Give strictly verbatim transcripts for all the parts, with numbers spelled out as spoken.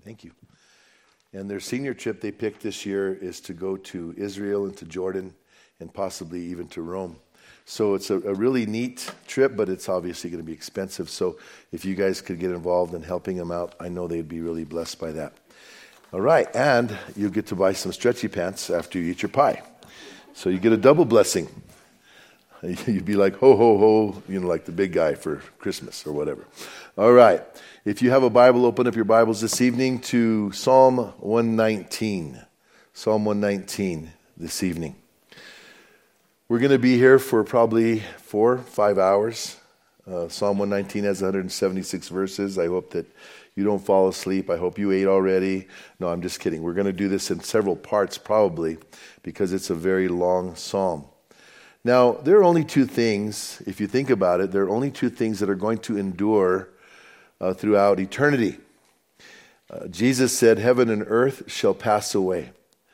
Thank you. And their senior trip they picked this year is to go to Israel and to Jordan and possibly even to Rome. So it's a, a really neat trip, but it's obviously going to be expensive. So if you guys could get involved in helping them out, I know they'd be really blessed by that. All right, and you get to buy some stretchy pants after you eat your pie. So you get a double blessing. You'd be like, ho, ho, ho, you know, like the big guy for Christmas or whatever. All right. If you have a Bible, open up your Bibles this evening to Psalm one nineteen. Psalm one nineteen this evening. We're going to be here for probably four, five hours. Uh, Psalm one nineteen has one hundred seventy-six verses. I hope that you don't fall asleep. I hope you ate already. No, I'm just kidding. We're going to do this in several parts probably because it's a very long psalm. Now, there are only two things, if you think about it, there are only two things that are going to endure uh, throughout eternity. Uh, Jesus said, heaven and earth shall pass away.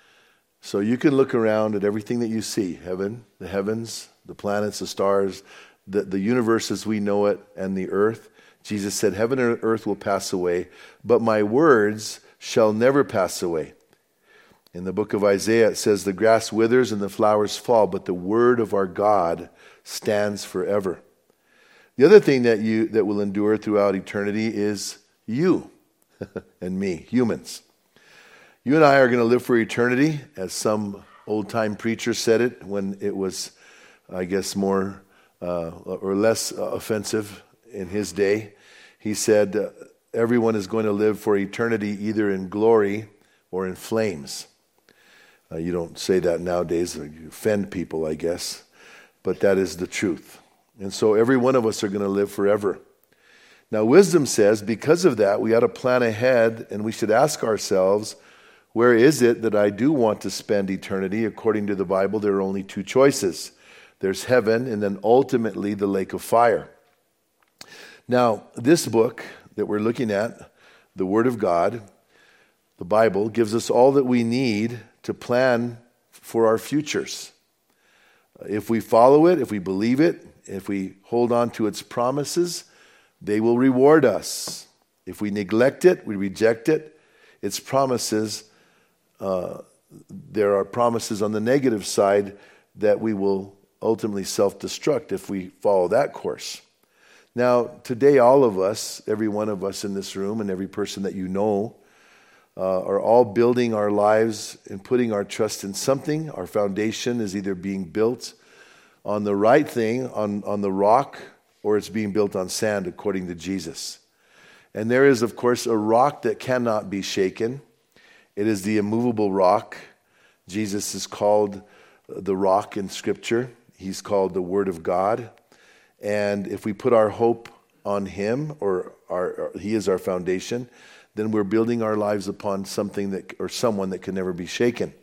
So you can look around at everything that you see, heaven, the heavens, the planets, the stars, the, the universe as we know it, and the earth. Jesus said, heaven and earth will pass away, but my words shall never pass away. In the book of Isaiah, it says, the grass withers and the flowers fall, but the word of our God stands forever. The other thing that you that will endure throughout eternity is you and me, humans. You and I are going to live for eternity, as some old-time preacher said it when it was, I guess, more uh, or less uh, offensive in his day. He said, uh, everyone is going to live for eternity either in glory or in flames. Uh, you don't say that nowadays, you offend people, I guess, but that is the truth. And so every one of us are going to live forever. Now, wisdom says because of that, we ought to plan ahead and we should ask ourselves, where is it that I do want to spend eternity? According to the Bible, there are only two choices. There's heaven and then ultimately the lake of fire. Now, this book that we're looking at, the Word of God, the Bible, gives us all that we need to plan for our futures. If we follow it, if we believe it, if we hold on to its promises, they will reward us. If we neglect it, we reject it, its promises, uh, there are promises on the negative side that we will ultimately self-destruct if we follow that course. Now, today all of us, every one of us in this room and every person that you know, Uh, are all building our lives and putting our trust in something. Our foundation is either being built on the right thing, on, on the rock, or it's being built on sand, according to Jesus. And there is, of course, a rock that cannot be shaken. It is the immovable rock. Jesus is called the rock in Scripture. He's called the Word of God. And if we put our hope on Him, or, our, or He is our foundation, then we're building our lives upon something that, or someone that can never be shaken.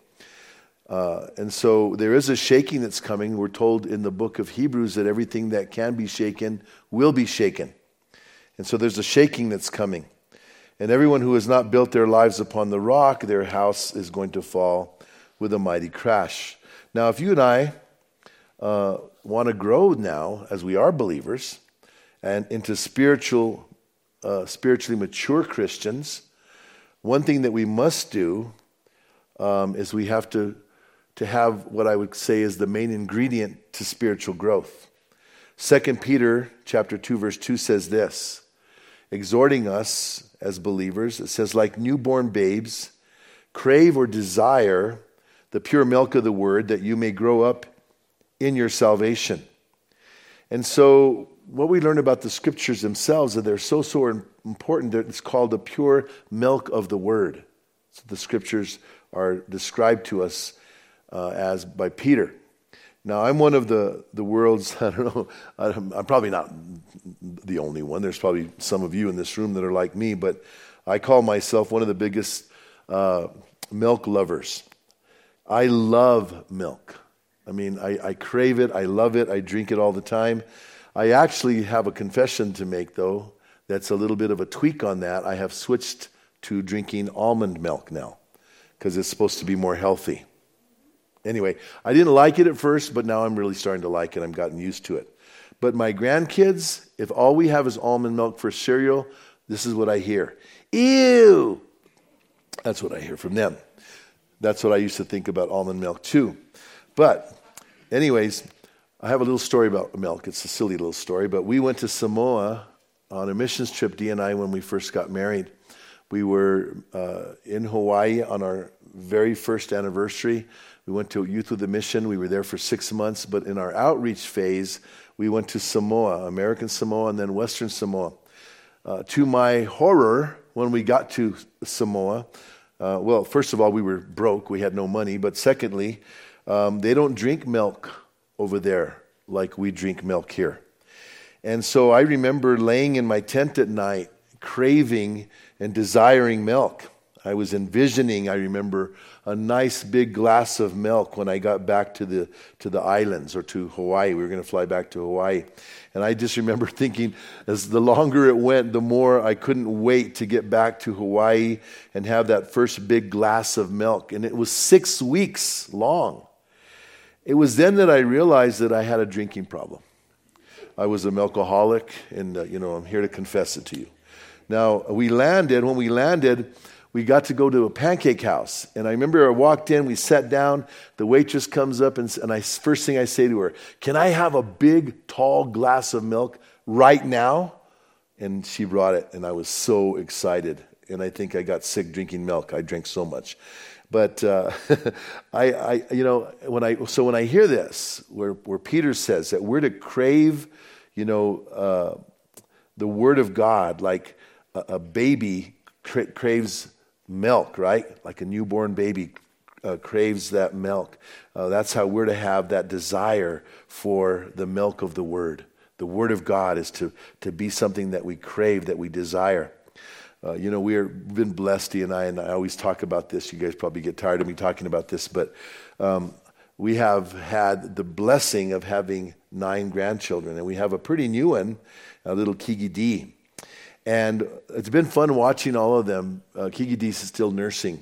Uh, and so there is a shaking that's coming. We're told in the book of Hebrews that everything that can be shaken will be shaken. And so there's a shaking that's coming. And everyone who has not built their lives upon the rock, their house is going to fall with a mighty crash. Now, if you and I uh, want to grow now, as we are believers, and into spiritual Uh, spiritually mature Christians, one thing that we must do um, is we have to to have what I would say is the main ingredient to spiritual growth. Second Peter chapter two verse two says this, exhorting us as believers. It says, like newborn babes, crave or desire the pure milk of the word, that you may grow up in your salvation. And so what we learn about the Scriptures themselves, that they're so, so important that it's called the pure milk of the Word. So the Scriptures are described to us uh, as by Peter. Now, I'm one of the, the world's, I don't know, I'm probably not the only one. There's probably some of you in this room that are like me, but I call myself one of the biggest uh, milk lovers. I love milk. I mean, I, I crave it, I love it, I drink it all the time. I actually have a confession to make, though, that's a little bit of a tweak on that. I have switched to drinking almond milk now because it's supposed to be more healthy. Anyway, I didn't like it at first, but now I'm really starting to like it. I've gotten used to it. But my grandkids, if all we have is almond milk for cereal, this is what I hear. Ew! That's what I hear from them. That's what I used to think about almond milk too. But anyways, I have a little story about milk. It's a silly little story, but we went to Samoa on a missions trip, Dee and I, when we first got married. We were uh, in Hawaii on our very first anniversary. We went to Youth with a Mission. We were there for six months, but in our outreach phase, we went to Samoa, American Samoa, and then Western Samoa. Uh, to my horror, when we got to Samoa, uh, well, first of all, we were broke. We had no money. But secondly, um, they don't drink milk over there like we drink milk here. And so I remember laying in my tent at night, craving and desiring milk. I was envisioning, I remember, a nice big glass of milk when I got back to the to the islands or to Hawaii. We were going to fly back to Hawaii. And I just remember thinking, as the longer it went, the more I couldn't wait to get back to Hawaii and have that first big glass of milk. And it was six weeks long. It was then that I realized that I had a drinking problem. I was a milkaholic, and uh, you know, I'm here to confess it to you. Now, we landed, when we landed, we got to go to a pancake house. And I remember I walked in, we sat down, the waitress comes up, and, and I, first thing I say to her, "Can I have a big, tall glass of milk right now?" And she brought it, and I was so excited. And I think I got sick drinking milk. I drank so much. But uh, I, I, you know, when I so when I hear this, where where Peter says that we're to crave, you know, uh, the Word of God like a, a baby cra- craves milk, right? Like a newborn baby uh, craves that milk. Uh, that's how we're to have that desire for the milk of the Word. The Word of God is to to be something that we crave, that we desire. Uh, you know, we've been blessed, Dee and I, and I always talk about this. You guys probably get tired of me talking about this, but um, we have had the blessing of having nine grandchildren, and we have a pretty new one, a little Kiki D. And it's been fun watching all of them. Uh, Kiki D is still nursing.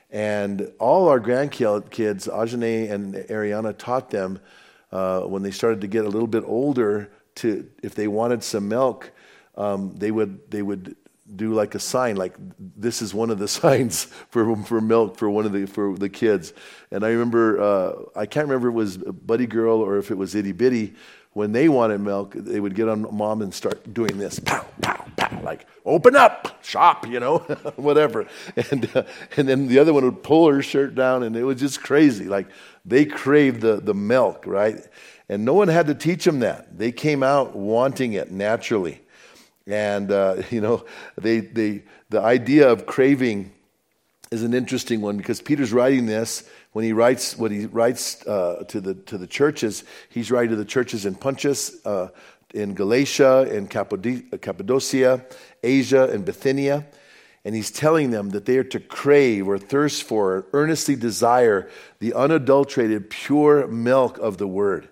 And all our grandkids, Ajane and Ariana, taught them uh, when they started to get a little bit older, to if they wanted some milk, um, they would they would do like a sign, like this is one of the signs for for milk for one of the for the kids. And I remember, uh, I can't remember if it was Buddy Girl or if it was Itty Bitty. When they wanted milk, they would get on mom and start doing this, pow, pow, pow, like open up, shop, you know, whatever. And uh, and then the other one would pull her shirt down, and it was just crazy. Like they craved the the milk, right? And no one had to teach them that. They came out wanting it naturally. And, uh, you know, they, they, the idea of craving is an interesting one, because Peter's writing this when he writes what he writes uh, to the to the churches. He's writing to the churches in Pontus, uh, in Galatia, in Cappadocia, Asia, and Bithynia. And he's telling them that they are to crave or thirst for or earnestly desire the unadulterated, pure milk of the Word.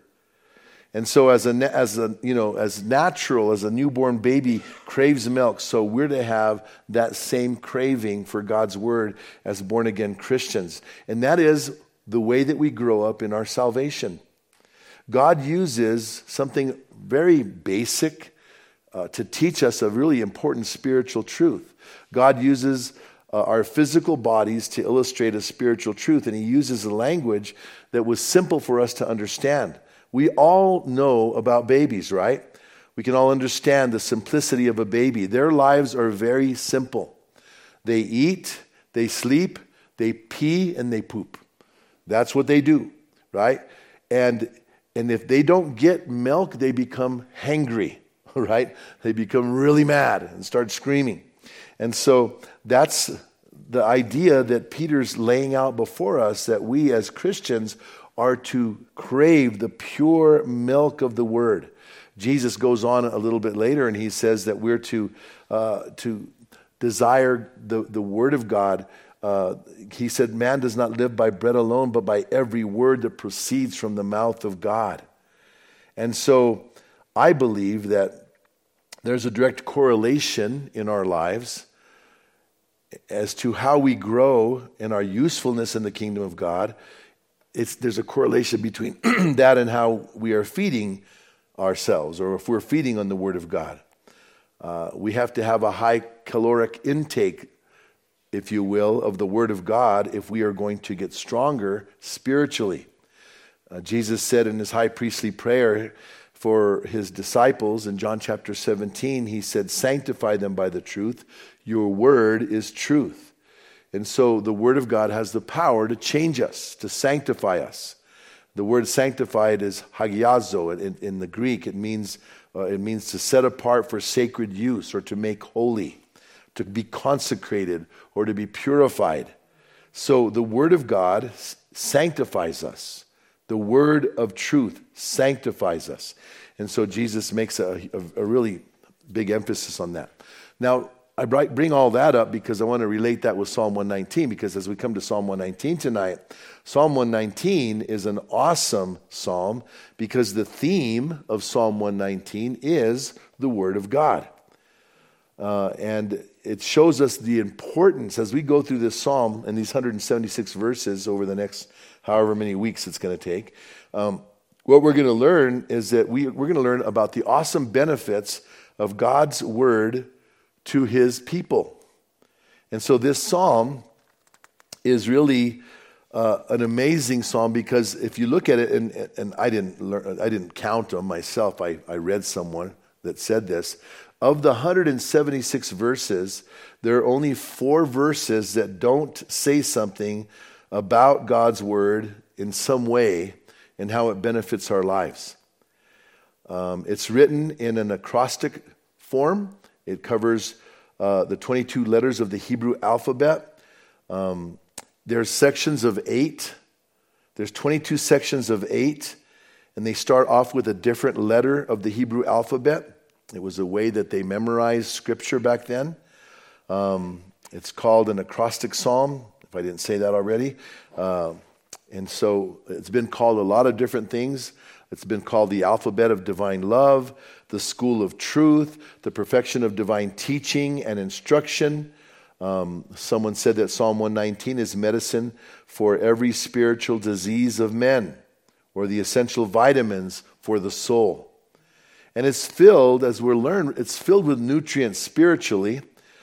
And so as a, as a, you know, as natural as a newborn baby craves milk, so we're to have that same craving for God's Word as born-again Christians. And that is the way that we grow up in our salvation. God uses something very basic uh, to teach us a really important spiritual truth. God uses uh, our physical bodies to illustrate a spiritual truth, and He uses a language that was simple for us to understand. We all know about babies, right? We can all understand the simplicity of a baby. Their lives are very simple. They eat, they sleep, they pee, and they poop. That's what they do, right? And and if they don't get milk, they become hangry, right? They become really mad and start screaming. And so that's the idea that Peter's laying out before us, that we as Christians are to crave the pure milk of the Word. Jesus goes on a little bit later and he says that we're to uh, to desire the, the Word of God. Uh, he said, man does not live by bread alone, but by every word that proceeds from the mouth of God. And so I believe that there's a direct correlation in our lives as to how we grow in our usefulness in the kingdom of God. It's, there's a correlation between that and how we are feeding ourselves, or if we're feeding on the Word of God. Uh, we have to have a high caloric intake if you will, of the Word of God if we are going to get stronger spiritually. Uh, Jesus said in his high priestly prayer for his disciples in John chapter seventeen, he said, sanctify them by the truth. Your word is truth. And so the Word of God has the power to change us, to sanctify us. The word sanctified is hagiazo in, in the Greek. It means, uh, it means to set apart for sacred use or to make holy, to be consecrated or to be purified. So the Word of God sanctifies us. The word of truth sanctifies us. And so Jesus makes a, a, a really big emphasis on that. Now, I bring all that up because I want to relate that with Psalm one nineteen, because as we come to Psalm one nineteen tonight, Psalm one nineteen is an awesome psalm because the theme of Psalm one nineteen is the Word of God. Uh, and it shows us the importance as we go through this psalm and these one hundred seventy-six verses over the next however many weeks it's going to take. Um, what we're going to learn is that we, we're going to learn about the awesome benefits of God's word to his people. And so this psalm is really uh, an amazing psalm because if you look at it, and, and I didn't learn, I didn't count them myself. I, I read someone that said this. Of the one hundred seventy-six verses, there are only four verses that don't say something about God's word in some way and how it benefits our lives. Um, it's written in an acrostic form. It covers uh, the twenty-two letters of the Hebrew alphabet. Um, there's sections of eight. There's twenty-two sections of eight, and they start off with a different letter of the Hebrew alphabet. It was a way that they memorized scripture back then. Um, it's called an acrostic psalm, if I didn't say that already. Uh, and so it's been called a lot of different things. It's been called the alphabet of divine love, the school of truth, the perfection of divine teaching and instruction. Um, someone said that Psalm one nineteen is medicine for every spiritual disease of men, or the essential vitamins for the soul. And it's filled, as we're learning, it's filled with nutrients spiritually,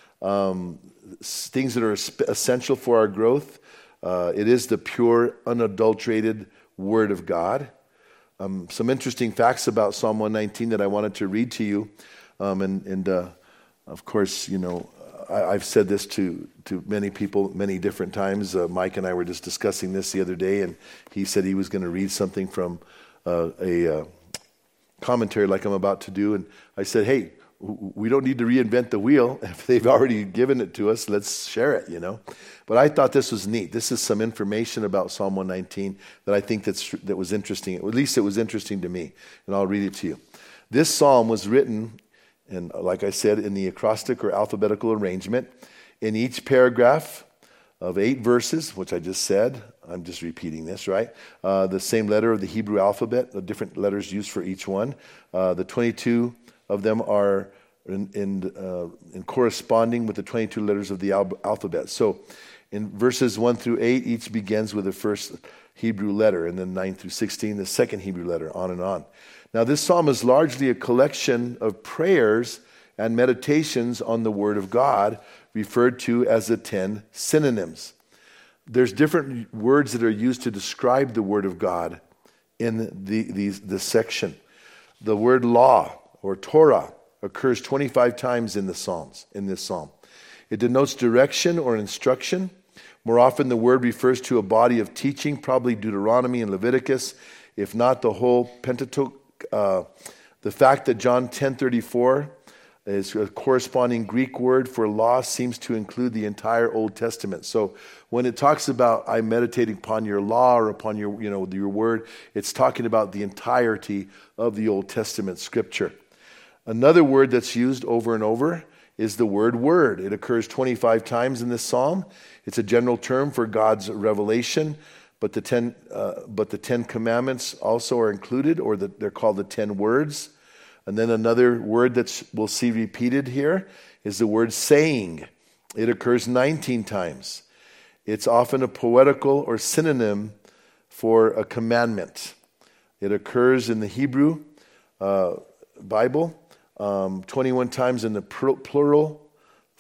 um, things that are essential for our growth. Uh, it is the pure, unadulterated Word of God. Um, some interesting facts about Psalm one nineteen that I wanted to read to you. Um, and, and uh, of course, you know, I, I've said this to, to many people many different times. Uh, Mike and I were just discussing this the other day, and he said he was going to read something from uh, a uh, commentary like I'm about to do. And I said, hey, we don't need to reinvent the wheel. If they've already given it to us, let's share it, you know. But I thought this was neat. This is some information about Psalm one nineteen that I think that's, that was interesting. At least it was interesting to me, and I'll read it to you. This psalm was written, and like I said, in the acrostic or alphabetical arrangement. In each paragraph of eight verses, which I just said, I'm just repeating this, right? Uh, the same letter of the Hebrew alphabet, the different letters used for each one. Uh, the twenty-two of them are in in, uh, in corresponding with the twenty-two letters of the al- alphabet. So in verses one through eight, each begins with the first Hebrew letter, and then nine through sixteen, the second Hebrew letter, on and on. Now this psalm is largely a collection of prayers and meditations on the Word of God, referred to as the ten synonyms. There's different words that are used to describe the Word of God in the, these, this section. The word law, or Torah, occurs twenty-five times in the Psalms, in this psalm. It denotes direction or instruction. More often the word refers to a body of teaching, probably Deuteronomy and Leviticus, if not the whole Pentateuch. Uh, the fact that John ten thirty-four is a corresponding Greek word for law seems to include the entire Old Testament. So when it talks about I meditating upon your law or upon your, you know, your word, it's talking about the entirety of the Old Testament scripture. Another word that's used over and over is the word word. It occurs twenty-five times in this psalm. It's a general term for God's revelation, but the ten, uh, but the Ten Commandments also are included, or the, they're called the Ten Words. And then another word that we'll see repeated here is the word saying. It occurs nineteen times. It's often a poetical or synonym for a commandment. It occurs in the Hebrew uh, Bible um, twenty-one times in the plural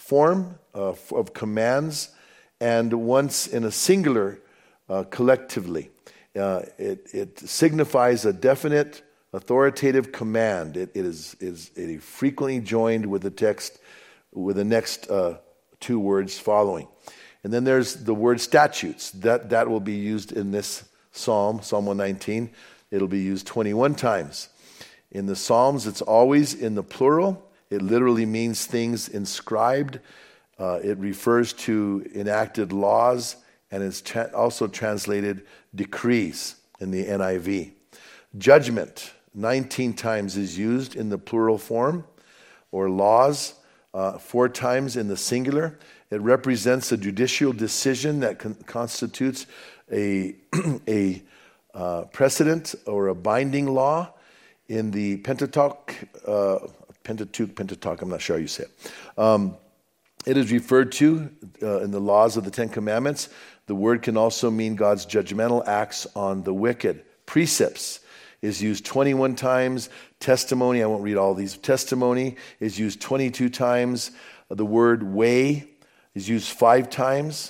form uh, of commands, and once in a singular uh, collectively. Uh, it, it signifies a definite authoritative command. It, it is, is it is frequently joined with the text, with the next uh, two words following. And then there's the word statutes. That, that will be used in this psalm, Psalm one nineteen. It'll be used twenty-one times. In the Psalms, it's always in the plural. It literally means things inscribed. Uh, it refers to enacted laws, and it's tra- also translated decrees in the N I V. Judgment, nineteen times is used in the plural form, or laws, uh, four times in the singular. It represents a judicial decision that con- constitutes a, a uh, precedent or a binding law. In the Pentateuch, uh, Pentateuch, Pentateuch, I'm not sure how you say it. Um, it is referred to uh, in the laws of the Ten Commandments. The word can also mean God's judgmental acts on the wicked. Precepts is used twenty-one times. Testimony, I won't read all these. Testimony is used twenty-two times. The word way is used five times.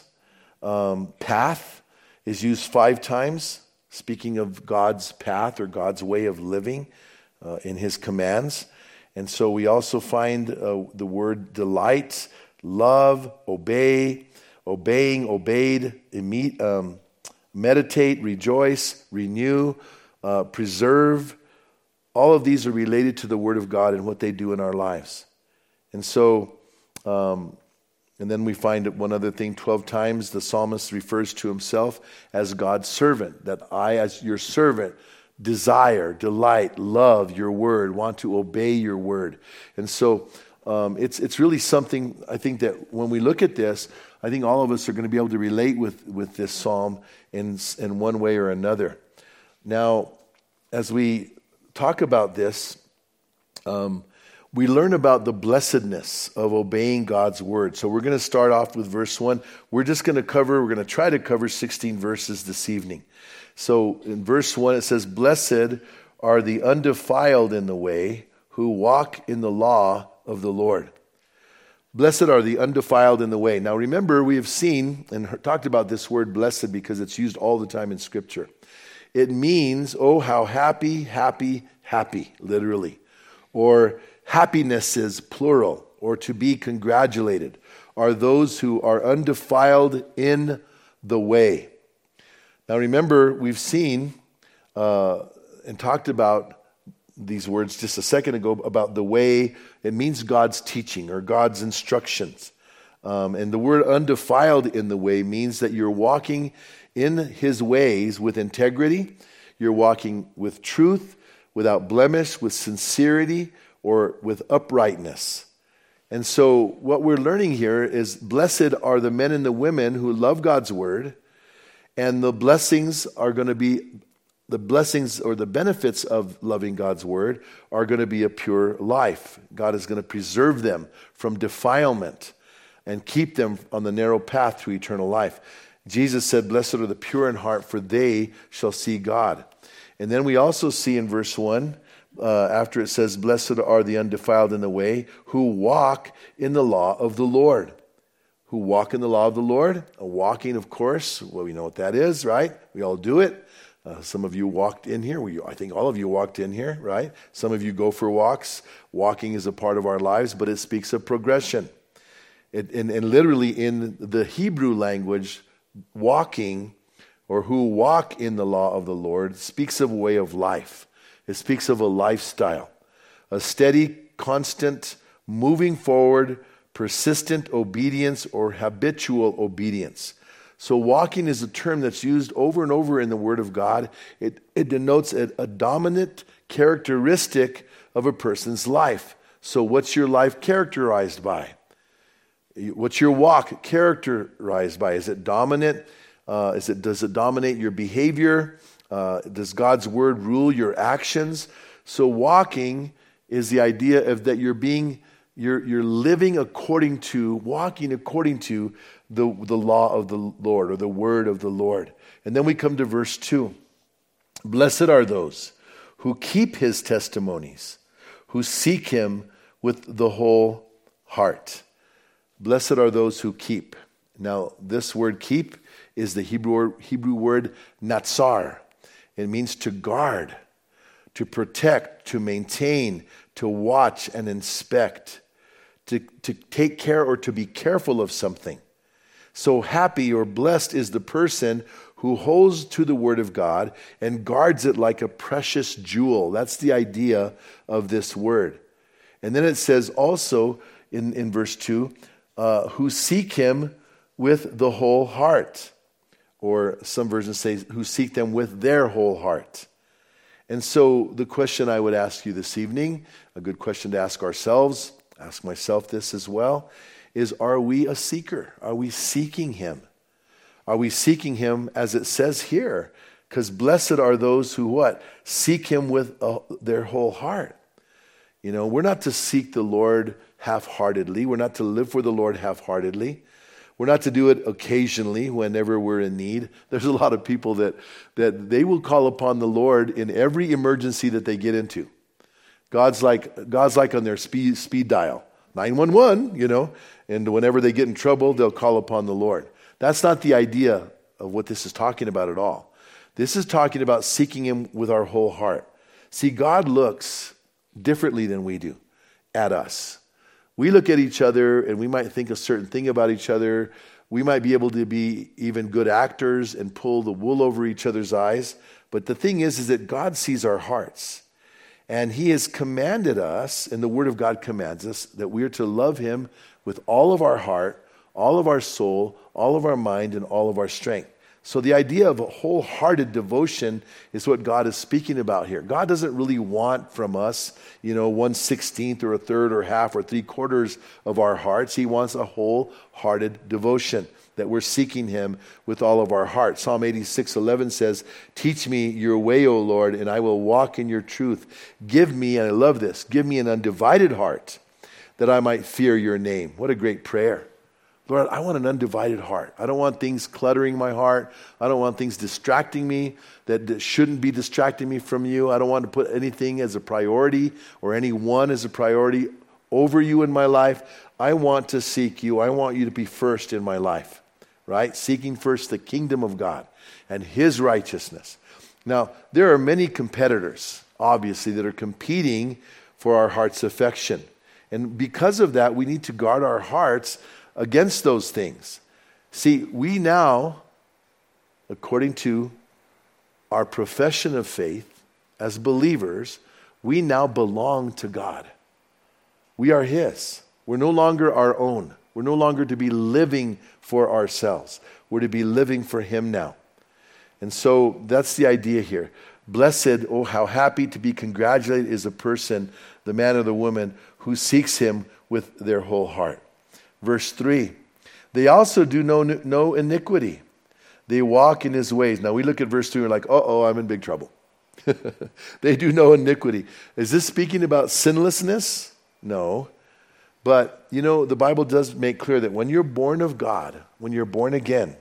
Um, path is used five times, speaking of God's path or God's way of living uh, in his commands. And so we also find uh, the word delight, love, obey, obeying, obeyed, imme- um, meditate, rejoice, renew, uh, preserve. All of these are related to the Word of God and what they do in our lives. And so, um, and then we find one other thing, twelve times the psalmist refers to himself as God's servant, that I, as your servant, desire, delight, love your word, want to obey your word. And so um, it's it's really something, I think, that when we look at this, I think all of us are going to be able to relate with, with this psalm in, in one way or another. Now, as we talk about this, um, we learn about the blessedness of obeying God's word. So we're going to start off with verse one. We're just going to cover, we're going to try to cover sixteen verses this evening. So in verse one it says, "Blessed are the undefiled in the way who walk in the law of the Lord." Blessed are the undefiled in the way. Now remember, we have seen and talked about this word blessed because it's used all the time in Scripture. It means, oh, how happy, happy, happy, literally. Or happiness is plural, or to be congratulated, are those who are undefiled in the way. Now remember, we've seen uh, and talked about these words just a second ago about the way. It means God's teaching or God's instructions. Um, and the word undefiled in the way means that you're walking in his ways with integrity. You're walking with truth, without blemish, with sincerity, or with uprightness. And so what we're learning here is blessed are the men and the women who love God's word, and the blessings are going to be, the blessings or the benefits of loving God's word are going to be a pure life. God is going to preserve them from defilement and keep them on the narrow path to eternal life. Jesus said, "Blessed are the pure in heart, for they shall see God." And then we also see in verse one, Uh, after it says, "Blessed are the undefiled in the way, who walk in the law of the Lord." Who walk in the law of the Lord? A walking, of course. Well, we know what that is, right? We all do it. Uh, some of you walked in here. We, I think all of you walked in here, right? Some of you go for walks. Walking is a part of our lives, but it speaks of progression. It, and, and literally in the Hebrew language, walking, or who walk in the law of the Lord, speaks of a way of life. It speaks of a lifestyle, a steady, constant, moving forward, persistent obedience or habitual obedience. So walking is a term that's used over and over in the Word of God. It, it denotes a, a dominant characteristic of a person's life. So what's your life characterized by? What's your walk characterized by? Is it dominant? Uh, is it, does it dominate your behavior? Uh, does God's word rule your actions? So walking is the idea of that you're being, you're you're living according to, walking according to the, the law of the Lord or the word of the Lord. And then we come to verse two. "Blessed are those who keep his testimonies, who seek him with the whole heart." Blessed are those who keep. Now, this word keep is the Hebrew, Hebrew word natsar. It means to guard, to protect, to maintain, to watch and inspect, to, to take care or to be careful of something. So happy or blessed is the person who holds to the word of God and guards it like a precious jewel. That's the idea of this word. And then it says also in, in verse two, uh, who seek him with the whole heart. Or some versions say, who seek them with their whole heart. And so the question I would ask you this evening, a good question to ask ourselves, ask myself this as well, is are we a seeker? Are we seeking him? Are we seeking him as it says here? Because blessed are those who what? Seek him with uh, their whole heart. You know, we're not to seek the Lord half-heartedly. We're not to live for the Lord half-heartedly. We're not to do it occasionally whenever we're in need. There's a lot of people that, that they will call upon the Lord in every emergency that they get into. God's like, God's like on their speed, speed dial, nine one one, you know, and whenever they get in trouble, they'll call upon the Lord. That's not the idea of what this is talking about at all. This is talking about seeking him with our whole heart. See, God looks differently than we do at us. We look at each other and we might think a certain thing about each other. We might be able to be even good actors and pull the wool over each other's eyes. But the thing is, is that God sees our hearts. And he has commanded us, and the word of God commands us, that we are to love him with all of our heart, all of our soul, all of our mind, and all of our strength. So the idea of a wholehearted devotion is what God is speaking about here. God doesn't really want from us, you know, one sixteenth or a third or half or three quarters of our hearts. He wants a wholehearted devotion, that we're seeking him with all of our heart. Psalm eighty-six eleven says, teach me your way, O Lord, and I will walk in your truth. Give me, and I love this, give me an undivided heart that I might fear your name. What a great prayer. Lord, I want an undivided heart. I don't want things cluttering my heart. I don't want things distracting me that, that shouldn't be distracting me from you. I don't want to put anything as a priority or anyone as a priority over you in my life. I want to seek you. I want you to be first in my life, right? Seeking first the kingdom of God and his righteousness. Now, there are many competitors, obviously, that are competing for our heart's affection. And because of that, we need to guard our hearts against those things. See, we now, according to our profession of faith as believers, we now belong to God. We are his. We're no longer our own. We're no longer to be living for ourselves. We're to be living for him now. And so that's the idea here. Blessed, oh, how happy to be congratulated is a person, the man or the woman, who seeks him with their whole heart. Verse three, they also do no, no iniquity. They walk in his ways. Now we look at verse three and we're like, uh-oh, I'm in big trouble. They do no iniquity. Is this speaking about sinlessness? No. But, you know, the Bible does make clear that when you're born of God, when you're born again,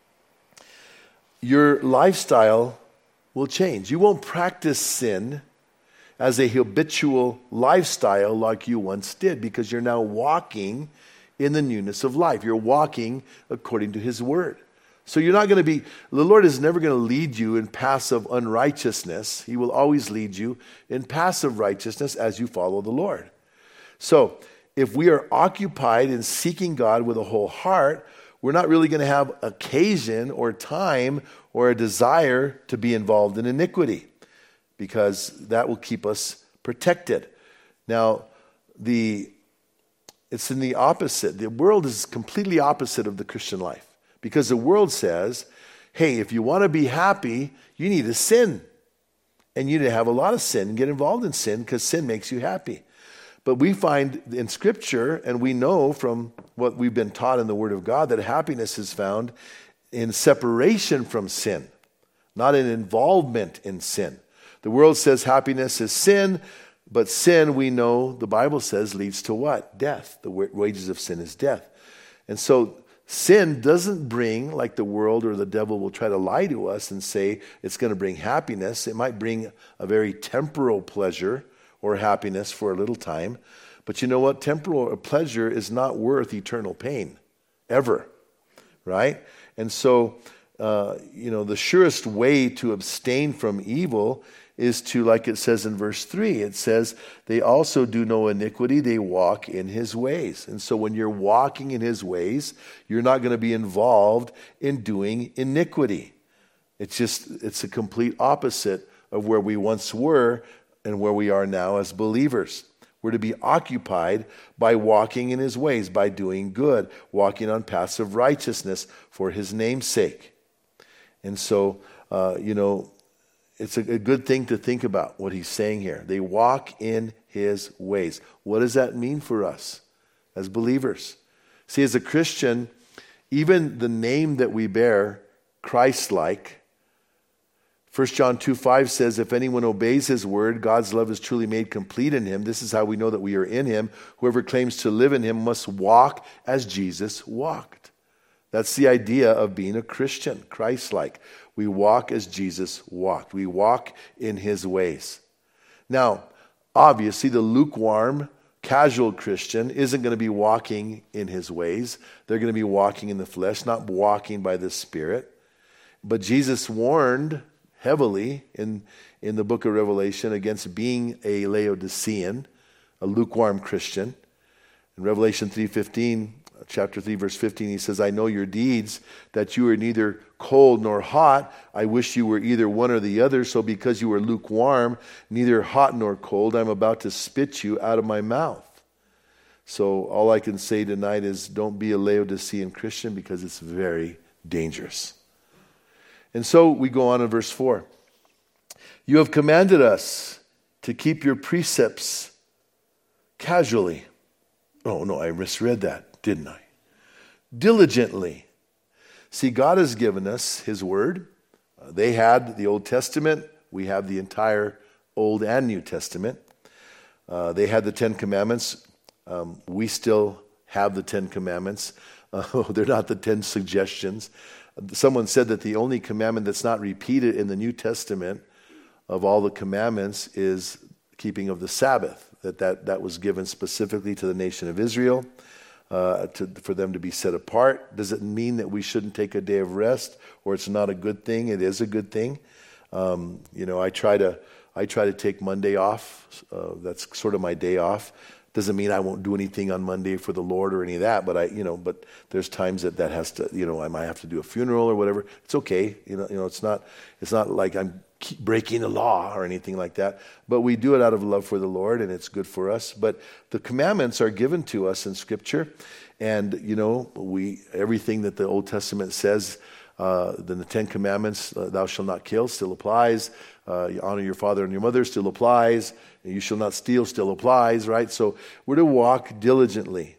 your lifestyle will change. You won't practice sin as a habitual lifestyle like you once did, because you're now walking in the newness of life. You're walking according to his word. So you're not going to be, the Lord is never going to lead you in passive unrighteousness. He will always lead you in passive righteousness as you follow the Lord. So if we are occupied in seeking God with a whole heart, we're not really going to have occasion or time or a desire to be involved in iniquity, because that will keep us protected. Now, the It's in the opposite. The world is completely opposite of the Christian life, because the world says, hey, if you want to be happy, you need to sin. And you need to have a lot of sin and get involved in sin, because sin makes you happy. But we find in Scripture, and we know from what we've been taught in the Word of God, that happiness is found in separation from sin, not in involvement in sin. The world says happiness is sin. But sin, we know, the Bible says, leads to what? Death. The wages of sin is death. And so sin doesn't bring, like the world or the devil will try to lie to us and say it's going to bring happiness. It might bring a very temporal pleasure or happiness for a little time. But you know what? Temporal pleasure is not worth eternal pain, ever, right? And so, uh, you know, the surest way to abstain from evil is to, like it says in verse three, it says, they also do no iniquity, they walk in his ways. And so when you're walking in his ways, you're not going to be involved in doing iniquity. It's just, it's a complete opposite of where we once were and where we are now as believers. We're to be occupied by walking in his ways, by doing good, walking on paths of righteousness for his name's sake. And so, uh, you know, it's a, a good thing to think about what he's saying here. They walk in his ways. What does that mean for us as believers? See, as a Christian, even the name that we bear, Christ-like, First John two five says, if anyone obeys his word, God's love is truly made complete in him. This is how we know that we are in him. Whoever claims to live in him must walk as Jesus walked. That's the idea of being a Christian, Christ-like. We walk as Jesus walked. We walk in his ways. Now, obviously, the lukewarm, casual Christian isn't going to be walking in his ways. They're going to be walking in the flesh, not walking by the Spirit. But Jesus warned heavily in, in the book of Revelation against being a Laodicean, a lukewarm Christian. In Revelation three fifteen, chapter three, verse fifteen, he says, I know your deeds, that you are neither cold nor hot. I wish you were either one or the other. So because you are lukewarm, neither hot nor cold, I'm about to spit you out of my mouth. So all I can say tonight is don't be a Laodicean Christian, because it's very dangerous. And so we go on in verse four. You have commanded us to keep your precepts casually. Oh, no, I misread that, didn't I? Diligently. See, God has given us his word. Uh, they had the Old Testament. We have the entire Old and New Testament. Uh, they had the Ten Commandments. Um, we still have the Ten Commandments. Uh, they're not the Ten Suggestions. Someone said that the only commandment that's not repeated in the New Testament of all the commandments is keeping of the Sabbath, that that, that was given specifically to the nation of Israel, uh, to, for them to be set apart. Does it mean that we shouldn't take a day of rest, or it's not a good thing? It is a good thing. Um, you know, I try to I try to take Monday off. Uh, that's sort of my day off. Doesn't mean I won't do anything on Monday for the Lord or any of that, but I, you know, but there's times that that has to, you know, I might have to do a funeral or whatever. It's okay, you know, you know, it's not, it's not like I'm breaking the law or anything like that. But we do it out of love for the Lord, and it's good for us. But the commandments are given to us in Scripture, and you know, we everything that the Old Testament says. Uh, then the Ten Commandments, uh, thou shalt not kill, still applies. Uh, you honor your father and your mother, still applies. And you shall not steal, still applies, right? So we're to walk diligently.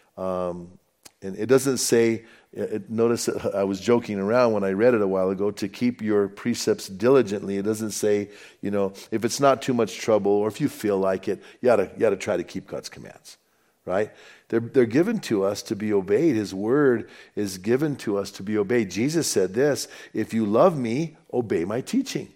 Um, and it doesn't say, it, notice that I was joking around when I read it a while ago, to keep your precepts diligently. It doesn't say, you know, if it's not too much trouble, or if you feel like it, you ought to, you ought to try to keep God's commands, right? They're, they're given to us to be obeyed. His word is given to us to be obeyed. Jesus said this, if you love me, obey my teaching.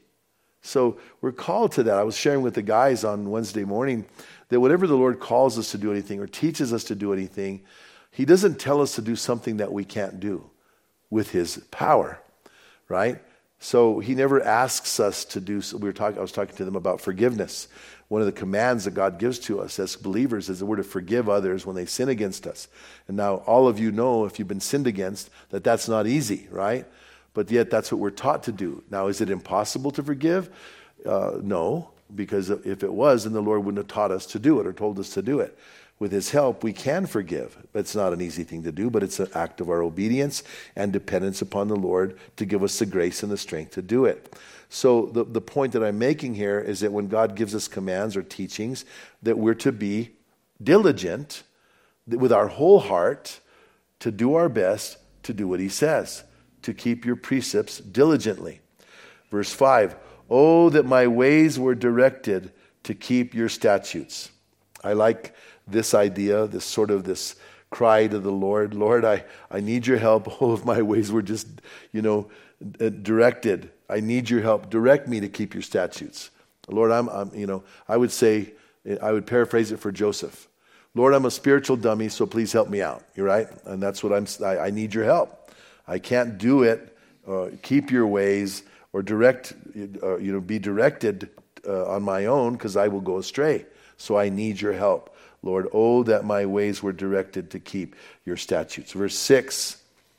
So we're called to that. I was sharing with the guys on Wednesday morning that whatever the Lord calls us to do anything or teaches us to do anything, he doesn't tell us to do something that we can't do with his power, right? So he never asks us to do, so we were talking, I was talking to them about forgiveness. One of the commands that God gives to us as believers is that we're to forgive others when they sin against us. And now all of you know, if you've been sinned against, that that's not easy, right? But yet that's what we're taught to do. Now, is it impossible to forgive? Uh, no, because if it was, then the Lord wouldn't have taught us to do it or told us to do it. With his help, we can forgive. It's not an easy thing to do, but it's an act of our obedience and dependence upon the Lord to give us the grace and the strength to do it. So the, the point that I'm making here is that when God gives us commands or teachings, that we're to be diligent with our whole heart to do our best to do what he says, to keep your precepts diligently. Verse five, oh, that my ways were directed to keep your statutes. I like this idea, this sort of this cry to the Lord, Lord, I, I need your help. Oh, if my ways were just, you know, directed. I need your help. Direct me to keep your statutes. Lord, I'm, I'm, you know, I would say, I would paraphrase it for Joseph. Lord, I'm a spiritual dummy, so please help me out. You're right? And that's what I'm, I, I need your help. I can't do it. Uh, keep your ways or direct, uh, you know, be directed uh, on my own because I will go astray. So I need your help. Lord, oh, that my ways were directed to keep your statutes. Verse six,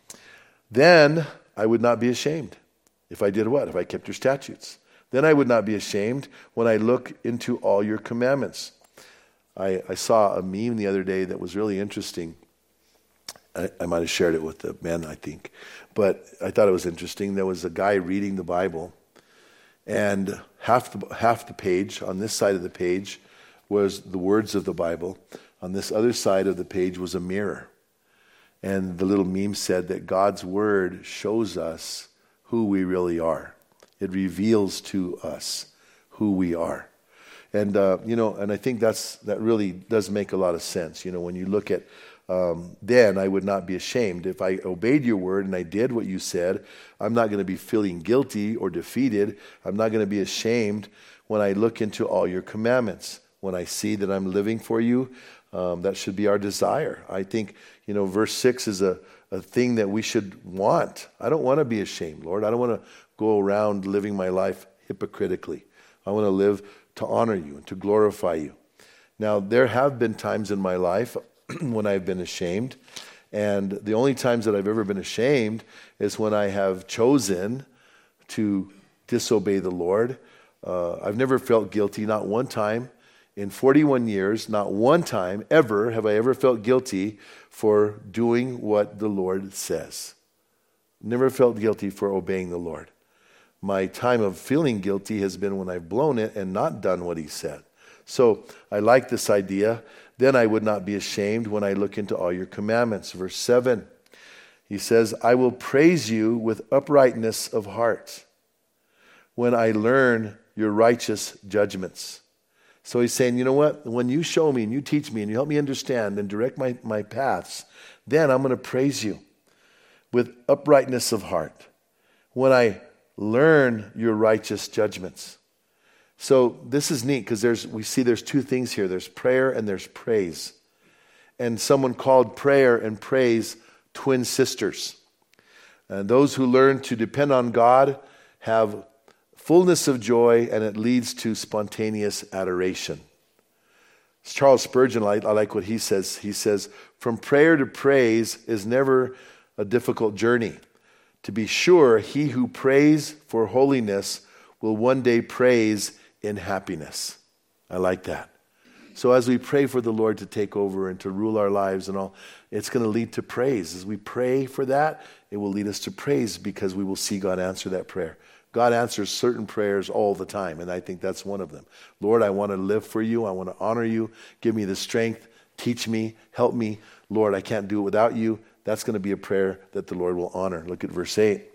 then I would not be ashamed if I did what? If I kept your statutes. Then I would not be ashamed when I look into all your commandments. I, I saw a meme the other day that was really interesting. I, I might have shared it with the men, I think. But I thought it was interesting. There was a guy reading the Bible, and half the, half the page, on this side of the page, was the words of the Bible. On this other side of the page was a mirror. And the little meme said that God's word shows us who we really are. It reveals to us who we are. And, uh, you know, and I think that's that really does make a lot of sense. You know, when you look at, um, then I would not be ashamed. If I obeyed your word and I did what you said, I'm not going to be feeling guilty or defeated. I'm not going to be ashamed when I look into all your commandments. When I see that I'm living for you, um, that should be our desire. I think, you know, verse six is a, a thing that we should want. I don't want to be ashamed, Lord. I don't want to go around living my life hypocritically. I want to live to honor you and to glorify you. Now, there have been times in my life when I've been ashamed, and the only times that I've ever been ashamed is when I have chosen to disobey the Lord. Uh, I've never felt guilty, not one time. In forty-one years, not one time ever have I ever felt guilty for doing what the Lord says. Never felt guilty for obeying the Lord. My time of feeling guilty has been when I've blown it and not done what he said. So I like this idea. Then I would not be ashamed when I look into all your commandments. Verse seven, he says, I will praise you with uprightness of heart when I learn your righteous judgments. So he's saying, you know what? When you show me and you teach me and you help me understand and direct my, my paths, then I'm going to praise you with uprightness of heart when I learn your righteous judgments. So this is neat because there's we see there's two things here. There's prayer and there's praise. And someone called prayer and praise twin sisters. And those who learn to depend on God have fullness of joy, and it leads to spontaneous adoration. Charles Spurgeon, I, I like what he says. He says, from prayer to praise is never a difficult journey. To be sure, he who prays for holiness will one day praise in happiness. I like that. So as we pray for the Lord to take over and to rule our lives and all, it's going to lead to praise. As we pray for that, it will lead us to praise because we will see God answer that prayer. God answers certain prayers all the time, and I think that's one of them. Lord, I want to live for you. I want to honor you. Give me the strength. Teach me. Help me. Lord, I can't do it without you. That's going to be a prayer that the Lord will honor. Look at verse eight.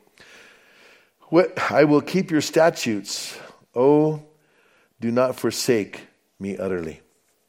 What, I will keep your statutes. Oh, do not forsake me utterly.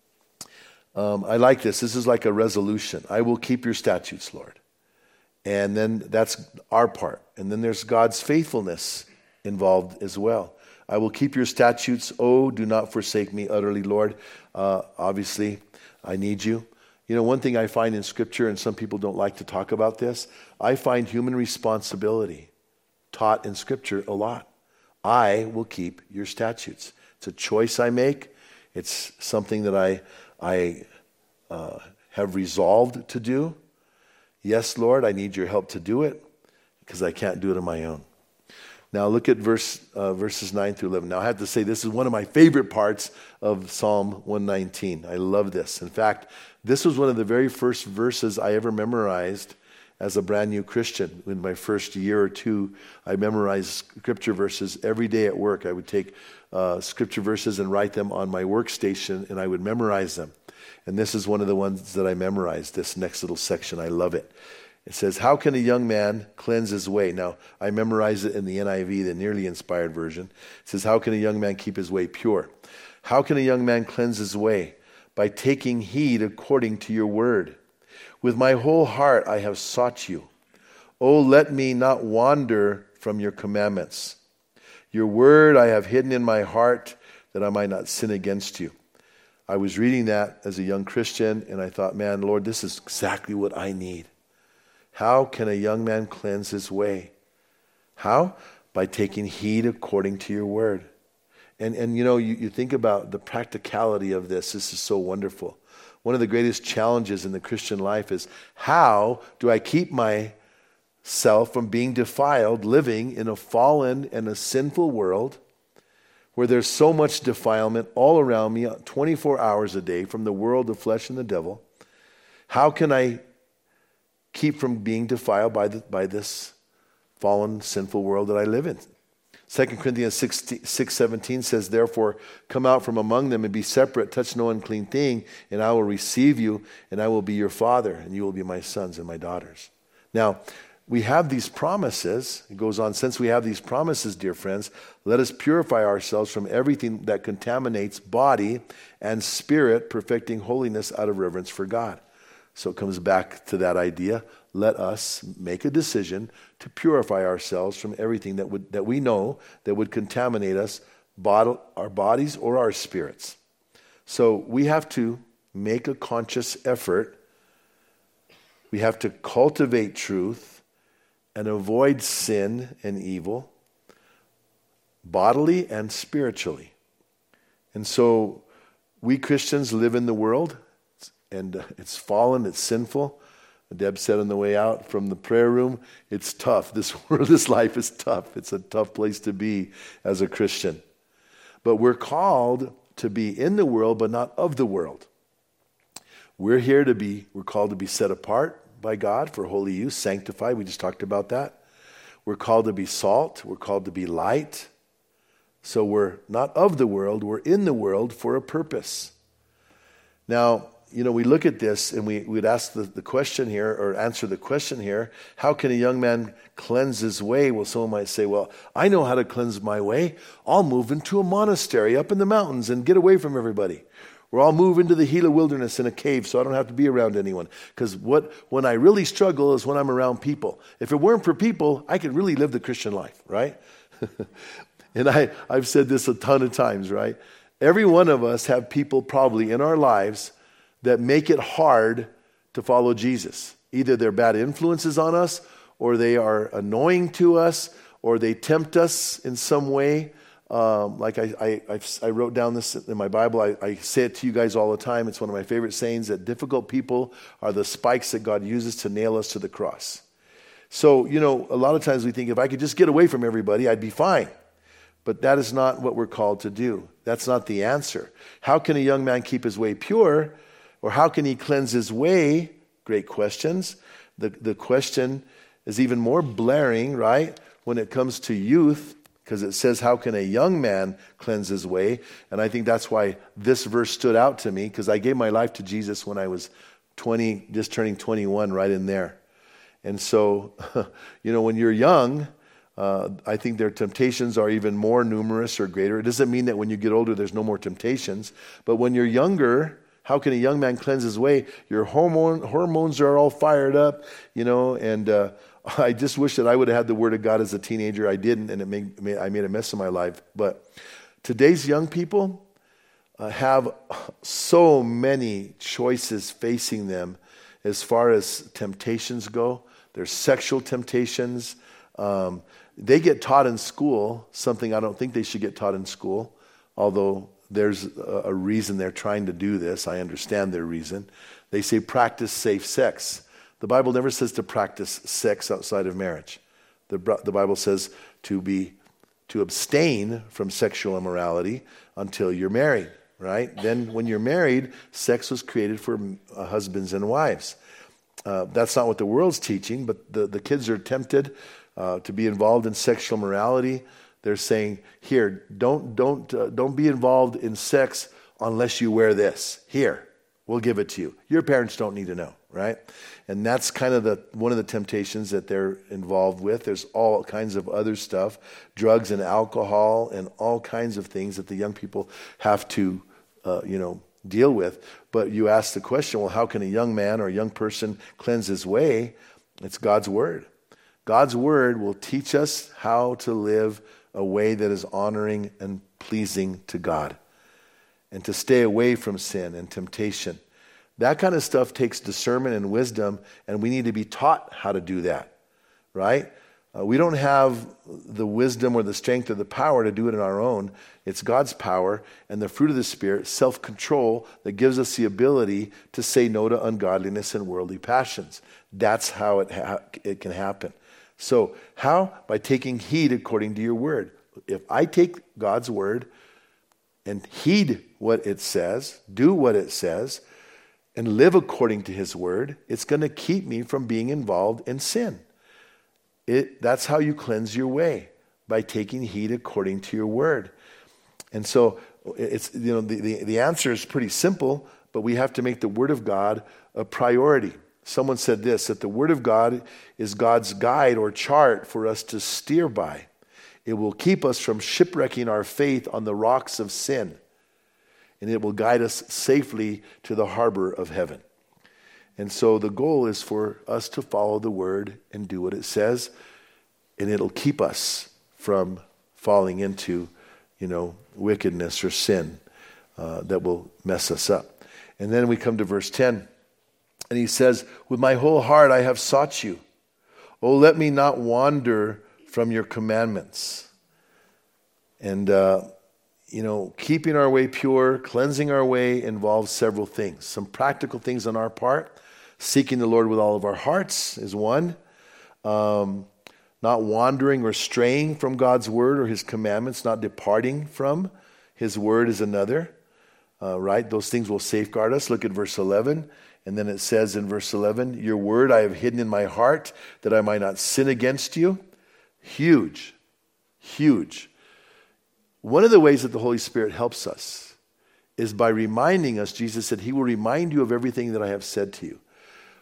Um, I like this. This is like a resolution. I will keep your statutes, Lord. And then that's our part. And then there's God's faithfulness involved as well. I will keep your statutes. Oh, do not forsake me utterly, Lord. Uh, obviously, I need you. You know, one thing I find in Scripture, and some people don't like to talk about this, I find human responsibility taught in Scripture a lot. I will keep your statutes. It's a choice I make. It's something that I, I uh, have resolved to do. Yes, Lord, I need your help to do it because I can't do it on my own. Now look at verse uh, verses nine through eleven. Now I have to say this is one of my favorite parts of Psalm one nineteen. I love this. In fact, this was one of the very first verses I ever memorized as a brand new Christian. In my first year or two, I memorized scripture verses every day at work. I would take uh, scripture verses and write them on my workstation, and I would memorize them. And this is one of the ones that I memorized, this next little section. I love it. It says, how can a young man cleanse his way? Now, I memorized it in the N I V, the nearly inspired version. It says, how can a young man keep his way pure? How can a young man cleanse his way? By taking heed according to your word. With my whole heart I have sought you. Oh, let me not wander from your commandments. Your word I have hidden in my heart that I might not sin against you. I was reading that as a young Christian, and I thought, man, Lord, this is exactly what I need. How can a young man cleanse his way? How? By taking heed according to your word. And, and you know, you, you think about the practicality of this. This is so wonderful. One of the greatest challenges in the Christian life is, how do I keep myself from being defiled, living in a fallen and a sinful world where there's so much defilement all around me twenty-four hours a day from the world, the flesh, and the devil? How can I keep from being defiled by, the, by this fallen, sinful world that I live in? Second Corinthians six seventeen says, therefore, come out from among them and be separate, touch no unclean thing, and I will receive you, and I will be your father, and you will be my sons and my daughters. Now, we have these promises. It goes on, since we have these promises, dear friends, let us purify ourselves from everything that contaminates body and spirit, perfecting holiness out of reverence for God. So it comes back to that idea. Let us make a decision to purify ourselves from everything that would that we know that would contaminate us, bottle, our bodies or our spirits. So we have to make a conscious effort. We have to cultivate truth and avoid sin and evil, bodily and spiritually. And so we Christians live in the world, and it's fallen, it's sinful. Deb said on the way out from the prayer room, it's tough. This world, this life is tough. It's a tough place to be as a Christian. But we're called to be in the world, but not of the world. We're here to be, we're called to be set apart by God for holy use, sanctified. We just talked about that. We're called to be salt. We're called to be light. So we're not of the world. We're in the world for a purpose. Now, you know, we look at this and we would ask the, the question here, or answer the question here, how can a young man cleanse his way? Well, someone might say, well, I know how to cleanse my way. I'll move into a monastery up in the mountains and get away from everybody. Or I'll move into the Gila wilderness in a cave so I don't have to be around anyone. Because what when I really struggle is when I'm around people. If it weren't for people, I could really live the Christian life, right? And I, I've said this a ton of times, right? Every one of us have people probably in our lives that make it hard to follow Jesus. Either they're bad influences on us, or they are annoying to us, or they tempt us in some way. Um, like I, I, I've, I wrote down this in my Bible. I, I say it to you guys all the time. It's one of my favorite sayings, that difficult people are the spikes that God uses to nail us to the cross. So, you know, a lot of times we think if I could just get away from everybody, I'd be fine. But that is not what we're called to do. That's not the answer. How can a young man keep his way pure? Or how can he cleanse his way? Great questions. The, the question is even more blaring, right, when it comes to youth, because it says, how can a young man cleanse his way? And I think that's why this verse stood out to me, because I gave my life to Jesus when I was twenty, just turning twenty-one, right in there. And so, you know, when you're young, uh, I think their temptations are even more numerous or greater. It doesn't mean that when you get older, there's no more temptations. But when you're younger, how can a young man cleanse his way? Your hormone, hormones are all fired up, you know, and uh, I just wish that I would have had the Word of God as a teenager. I didn't, and it made, made I made a mess of my life. But today's young people uh, have so many choices facing them as far as temptations go. There's sexual temptations. Um, they get taught in school something I don't think they should get taught in school, although there's a reason they're trying to do this. I understand their reason. They say practice safe sex. The Bible never says to practice sex outside of marriage. The, the Bible says to be to abstain from sexual immorality until you're married, right? Then when you're married, sex was created for uh, husbands and wives. Uh, that's not what the world's teaching, but the, the kids are tempted uh, to be involved in sexual morality. They're saying, here, don't don't uh, don't be involved in sex unless you wear this. Here, we'll give it to you. Your parents don't need to know, right? And that's kind of the one of the temptations that they're involved with. There's all kinds of other stuff, drugs and alcohol and all kinds of things that the young people have to, uh, you know, deal with. But you ask the question, well, how can a young man or a young person cleanse his way? It's God's Word. God's Word will teach us how to live a way that is honoring and pleasing to God. and to stay away from sin and temptation. That kind of stuff takes discernment and wisdom, and we need to be taught how to do that, right? Uh, we don't have the wisdom or the strength or the power to do it on our own. It's God's power and the fruit of the Spirit, self-control, that gives us the ability to say no to ungodliness and worldly passions. That's how it ha- it can happen. So how? By taking heed according to your word. If I take God's word and heed what it says, do what it says, and live according to his word, it's going to keep me from being involved in sin. It, that's how you cleanse your way, by taking heed according to your word. And so it's, you know, the, the, the answer is pretty simple, but we have to make the word of God a priority. Someone said this, that the word of God is God's guide or chart for us to steer by. It will keep us from shipwrecking our faith on the rocks of sin, and it will guide us safely to the harbor of heaven. And so the goal is for us to follow the word and do what it says, and it'll keep us from falling into, you know, wickedness or sin uh, that will mess us up. And then we come to verse ten, and he says, with my whole heart I have sought you. Oh, let me not wander from your commandments. And, uh, you know, keeping our way pure, cleansing our way involves several things. Some practical things on our part. Seeking the Lord with all of our hearts is one. Um, not wandering or straying from God's word or his commandments, not departing from his word is another. Uh, right? Those things will safeguard us. Look at verse eleven. And then it says in verse eleven, your word I have hidden in my heart that I might not sin against you. Huge. Huge. One of the ways that the Holy Spirit helps us is by reminding us, Jesus said, he will remind you of everything that I have said to you.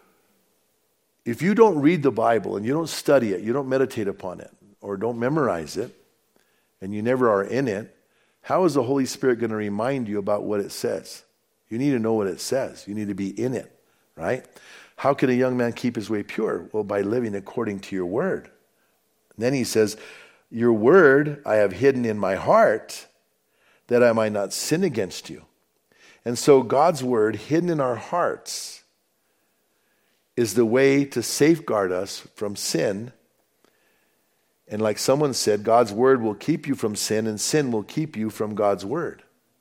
If you don't read the Bible and you don't study it, you don't meditate upon it, or don't memorize it, and you never are in it, how is the Holy Spirit going to remind you about what it says? You need to know what it says. You need to be in it, right? How can a young man keep his way pure? Well, by living according to your word. And then he says, your word I have hidden in my heart that I might not sin against you. And so God's word hidden in our hearts is the way to safeguard us from sin. And like someone said, God's word will keep you from sin, and sin will keep you from God's word.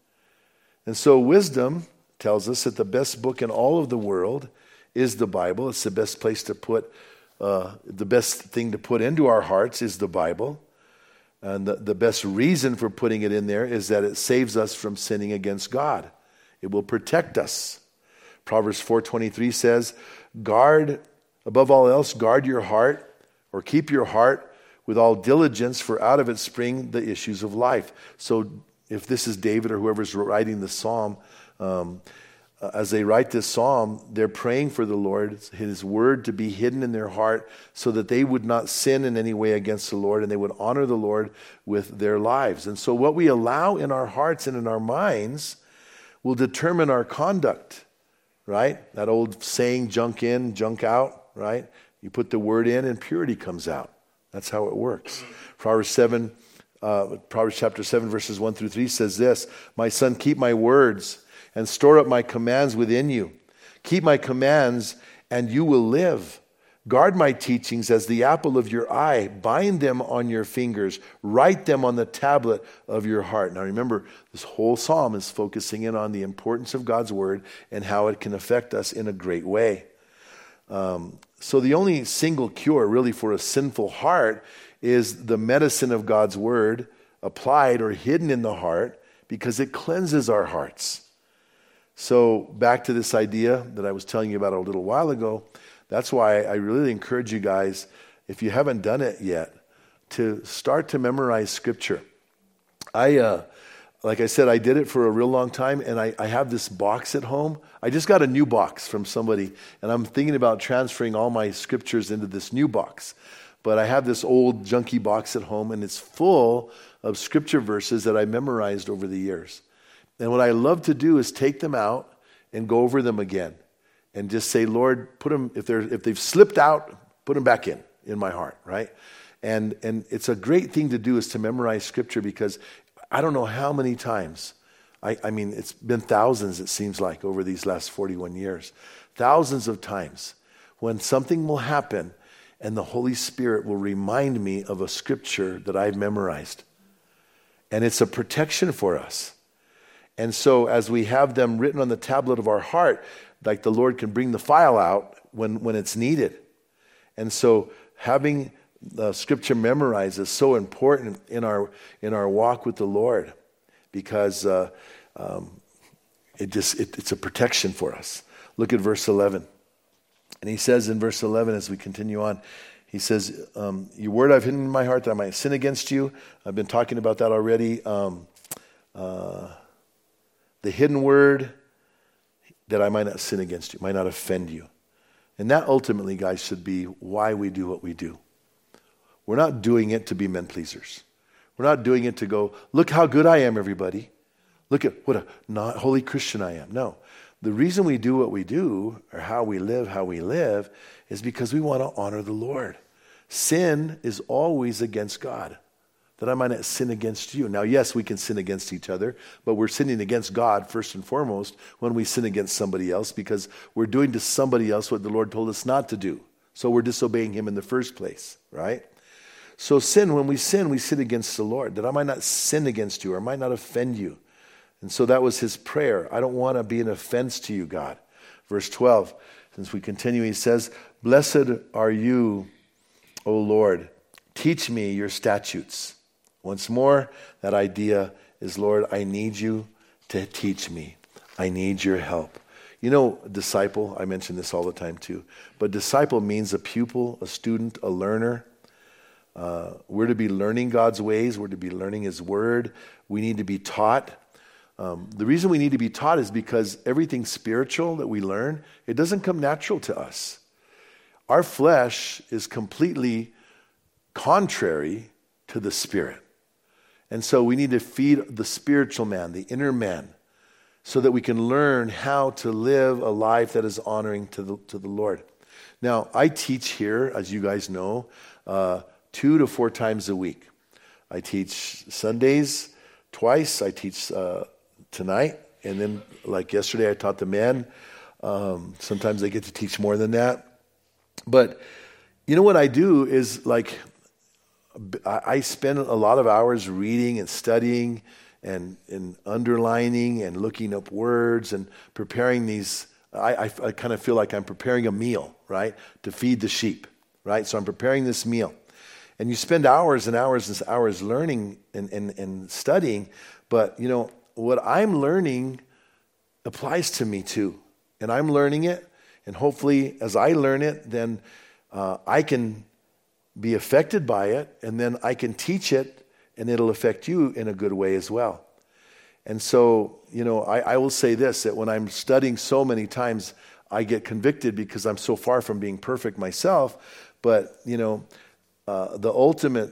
And so wisdom tells us that the best book in all of the world is the Bible. It's the best place to put, uh, the best thing to put into our hearts is the Bible. And the, the best reason for putting it in there is that it saves us from sinning against God. It will protect us. Proverbs four twenty-three says, guard, above all else, guard your heart, or keep your heart with all diligence, for out of it spring the issues of life. So if this is David or whoever's writing the psalm, um, as they write this psalm, they're praying for the Lord, his word to be hidden in their heart so that they would not sin in any way against the Lord, and they would honor the Lord with their lives. And so what we allow in our hearts and in our minds will determine our conduct. Right? That old saying, junk in, junk out, right? You put the word in and purity comes out. That's how it works. Proverbs seven, uh, Proverbs chapter seven, verses one through three says this, my son, keep my words and store up my commands within you. Keep my commands and you will live. Guard my teachings as the apple of your eye. Bind them on your fingers. Write them on the tablet of your heart. Now remember, this whole psalm is focusing in on the importance of God's word and how it can affect us in a great way. Um, so the only single cure really for a sinful heart is the medicine of God's word applied or hidden in the heart, because it cleanses our hearts. So back to this idea that I was telling you about a little while ago. That's why I really encourage you guys, if you haven't done it yet, to start to memorize Scripture. I, uh, like I said, I did it for a real long time, and I, I have this box at home. I just got a new box from somebody, and I'm thinking about transferring all my Scriptures into this new box. But I have this old junky box at home, and it's full of Scripture verses that I memorized over the years. And what I love to do is take them out and go over them again. And just say, Lord, put them, if they're if they've slipped out, put them back in, in my heart, right? And and it's a great thing to do is to memorize Scripture, because I don't know how many times I, I mean, it's been thousands, it seems like, over these last forty-one years. Thousands of times when something will happen and the Holy Spirit will remind me of a scripture that I've memorized. And it's a protection for us. And so as we have them written on the tablet of our heart, like the Lord can bring the file out when, when it's needed. And so having the scripture memorized is so important in our in our walk with the Lord, because uh, um, it just it, it's a protection for us. Look at verse eleven. And he says in verse eleven, as we continue on, he says, um, your word I've hidden in my heart that I might sin against you. I've been talking about that already. Um, uh, the hidden word, that I might not sin against you, might not offend you. And that ultimately, guys, should be why we do what we do. We're not doing it to be men pleasers. We're not doing it to go, look how good I am, everybody. Look at what a not holy Christian I am. No. The reason we do what we do, or how we live how we live, is because we want to honor the Lord. Sin is always against God, that I might not sin against you. Now, yes, we can sin against each other, but we're sinning against God first and foremost when we sin against somebody else, because we're doing to somebody else what the Lord told us not to do. So we're disobeying him in the first place, right? So sin, when we sin, we sin against the Lord, that I might not sin against you, or I might not offend you. And so that was his prayer. I don't want to be an offense to you, God. Verse twelve, since we continue, he says, blessed are you, O Lord. Teach me your statutes. Once more, that idea is, Lord, I need you to teach me. I need your help. You know, disciple, I mention this all the time too, but disciple means a pupil, a student, a learner. Uh, we're to be learning God's ways. We're to be learning his word. We need to be taught. Um, the reason we need to be taught is because everything spiritual that we learn, it doesn't come natural to us. Our flesh is completely contrary to the Spirit. And so we need to feed the spiritual man, the inner man, so that we can learn how to live a life that is honoring to the, to the Lord. Now, I teach here, as you guys know, uh, two to four times a week. I teach Sundays twice. I teach uh, tonight. And then, like yesterday, I taught the men. Um, sometimes I get to teach more than that. But you know what I do is, like, I spend a lot of hours reading and studying and, and underlining and looking up words and preparing these. I, I, I kind of feel like I'm preparing a meal, right, to feed the sheep, right? So I'm preparing this meal. And you spend hours and hours and hours learning and, and, and studying, but, you know, what I'm learning applies to me too. And I'm learning it, and hopefully as I learn it, then uh, I can be affected by it, and then I can teach it, and it'll affect you in a good way as well. And so, you know, I, I will say this, that when I'm studying so many times, I get convicted because I'm so far from being perfect myself. But, you know, uh, the ultimate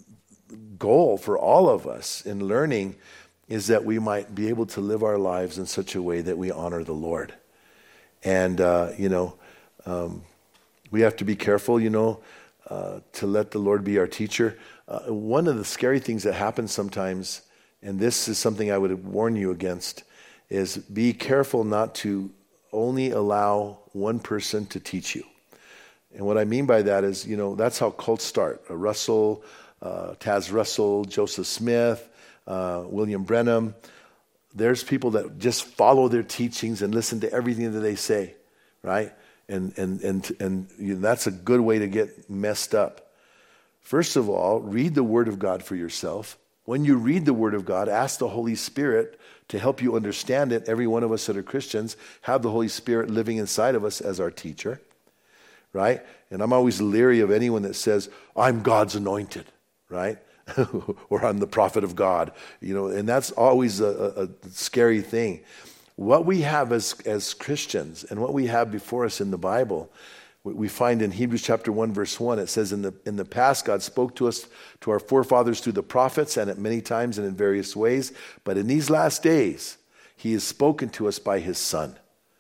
goal for all of us in learning is that we might be able to live our lives in such a way that we honor the Lord. And, uh, you know, um, we have to be careful, you know, Uh, to let the Lord be our teacher. Uh, one of the scary things that happens sometimes, and this is something I would warn you against, is be careful not to only allow one person to teach you. And what I mean by that is, you know, that's how cults start. Uh, Russell, uh, Taz Russell, Joseph Smith, uh, William Branham. There's people that just follow their teachings and listen to everything that they say, right? And and and and you know, that's a good way to get messed up. First of all, read the Word of God for yourself. When you read the Word of God, ask the Holy Spirit to help you understand it. Every one of us that are Christians have the Holy Spirit living inside of us as our teacher, right? And I'm always leery of anyone that says, I'm God's anointed, right? Or I'm the prophet of God, you know, and that's always a, a scary thing. What we have as, as Christians and what we have before us in the Bible, we find in Hebrews chapter one, verse one, it says, in the, in the past, God spoke to us, to our forefathers through the prophets, and at many times and in various ways. But in these last days, he has spoken to us by his Son.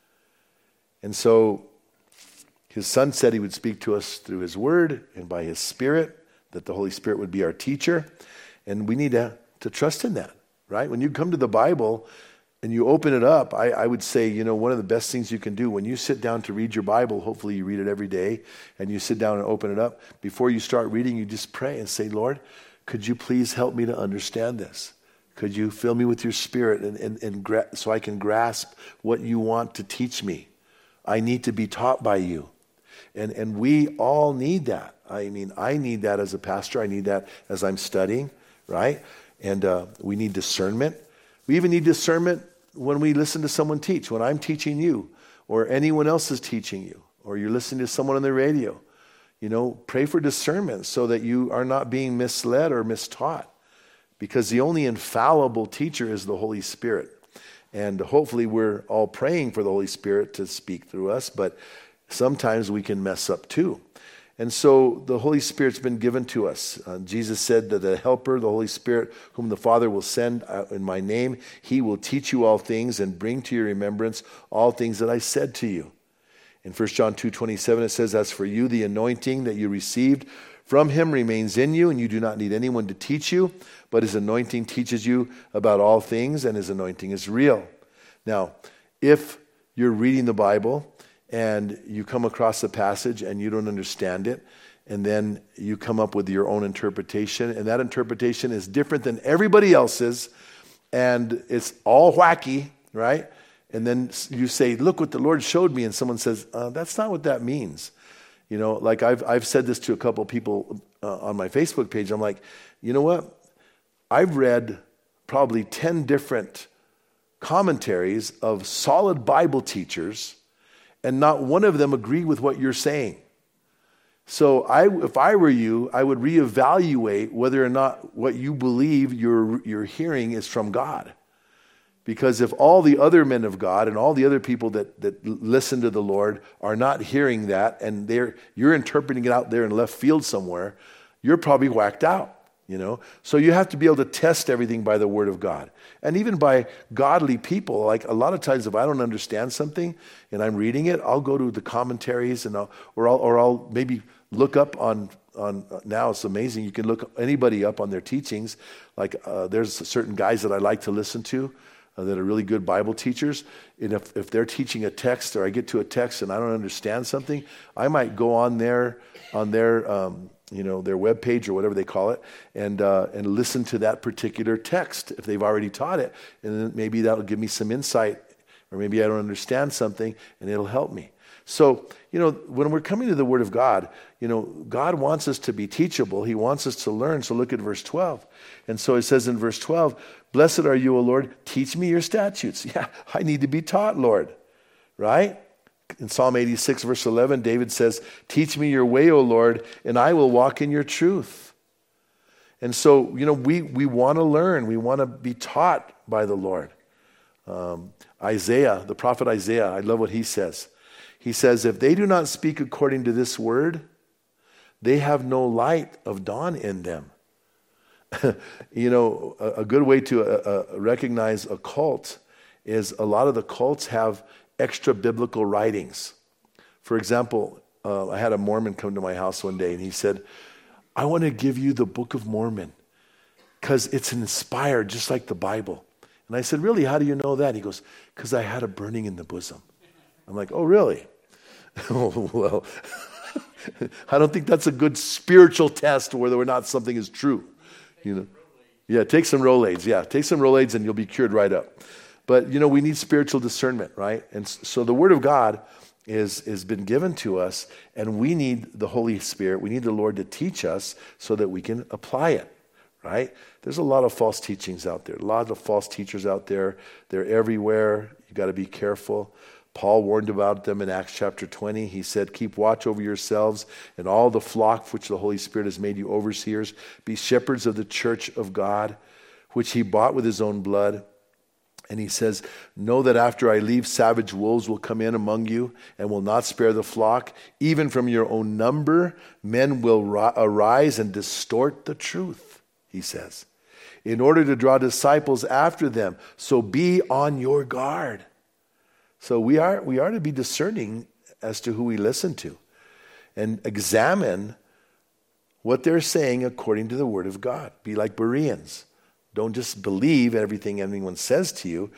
And so his Son said he would speak to us through his word and by his Spirit, that the Holy Spirit would be our teacher. And we need to, to trust in that, right? When you come to the Bible, and you open it up, I, I would say, you know, one of the best things you can do when you sit down to read your Bible, hopefully you read it every day, and you sit down and open it up, before you start reading, you just pray and say, Lord, could you please help me to understand this? Could you fill me with your Spirit and, and, and gra- so I can grasp what you want to teach me? I need to be taught by you. And, and we all need that. I mean, I need that as a pastor. I need that as I'm studying, right? And uh, we need discernment. We even need discernment when we listen to someone teach. When I'm teaching you, or anyone else is teaching you, or you're listening to someone on the radio, you know, pray for discernment so that you are not being misled or mistaught. Because the only infallible teacher is the Holy Spirit. And hopefully we're all praying for the Holy Spirit to speak through us, but sometimes we can mess up too. And so the Holy Spirit's been given to us. Uh, Jesus said that the Helper, the Holy Spirit, whom the Father will send uh, in my name, he will teach you all things and bring to your remembrance all things that I said to you. In First John two twenty-seven it says, as for you, the anointing that you received from him remains in you, and you do not need anyone to teach you, but his anointing teaches you about all things, and his anointing is real. Now, if you're reading the Bible and you come across a passage and you don't understand it, and then you come up with your own interpretation, and that interpretation is different than everybody else's, and it's all wacky, right? And then you say, look what the Lord showed me, and someone says, uh, that's not what that means. You know, like I've I've said this to a couple of people uh, on my Facebook page. I'm like, you know what? I've read probably ten different commentaries of solid Bible teachers, and not one of them agree with what you're saying. So I, if I were you, I would reevaluate whether or not what you believe you're you're hearing is from God. Because if all the other men of God and all the other people that, that listen to the Lord are not hearing that, and they're you're interpreting it out there in left field somewhere, you're probably whacked out, you know. So you have to be able to test everything by the Word of God. And even by godly people. Like a lot of times if I don't understand something and I'm reading it, I'll go to the commentaries and I'll, or I'll or I'll maybe look up on on now it's amazing. You can look anybody up on their teachings. Like uh, there's certain guys that I like to listen to. Uh, that are really good Bible teachers, and if, if they're teaching a text, or I get to a text and I don't understand something, I might go on their on their um, you know their webpage or whatever they call it, and uh, and listen to that particular text if they've already taught it, and then maybe that'll give me some insight, or maybe I don't understand something, and it'll help me. So, you know, when we're coming to the Word of God, you know, God wants us to be teachable. He wants us to learn. So look at verse twelve. And so it says in verse twelve, blessed are you, O Lord, teach me your statutes. Yeah, I need to be taught, Lord, right? In Psalm eighty-six, verse eleven, David says, teach me your way, O Lord, and I will walk in your truth. And so, you know, we, we want to learn. We want to be taught by the Lord. Um, Isaiah, the prophet Isaiah, I love what he says. He says, if they do not speak according to this word, they have no light of dawn in them. You know, a, a good way to uh, uh, recognize a cult is a lot of the cults have extra biblical writings. For example, uh, I had a Mormon come to my house one day and he said, I want to give you the Book of Mormon because it's inspired just like the Bible. And I said, really, how do you know that? He goes, because I had a burning in the bosom. I'm like, oh, really? Oh, well, I don't think that's a good spiritual test whether or not something is true. You know, yeah, take some Rolaids. Yeah, take some Rolaids and you'll be cured right up. But, you know, we need spiritual discernment, right? And so the Word of God is has been given to us, and we need the Holy Spirit. We need the Lord to teach us so that we can apply it, right? There's a lot of false teachings out there, a lot of false teachers out there. They're everywhere. You got to be careful. Paul warned about them in Acts chapter twenty. He said, keep watch over yourselves and all the flock which the Holy Spirit has made you overseers. Be shepherds of the church of God, which he bought with his own blood. And he says, know that after I leave, savage wolves will come in among you and will not spare the flock. Even from your own number, men will ri- arise and distort the truth, he says, in order to draw disciples after them. So be on your guard. So we are we are to be discerning as to who we listen to and examine what they're saying according to the Word of God. Be like Bereans. Don't just believe everything anyone says to you.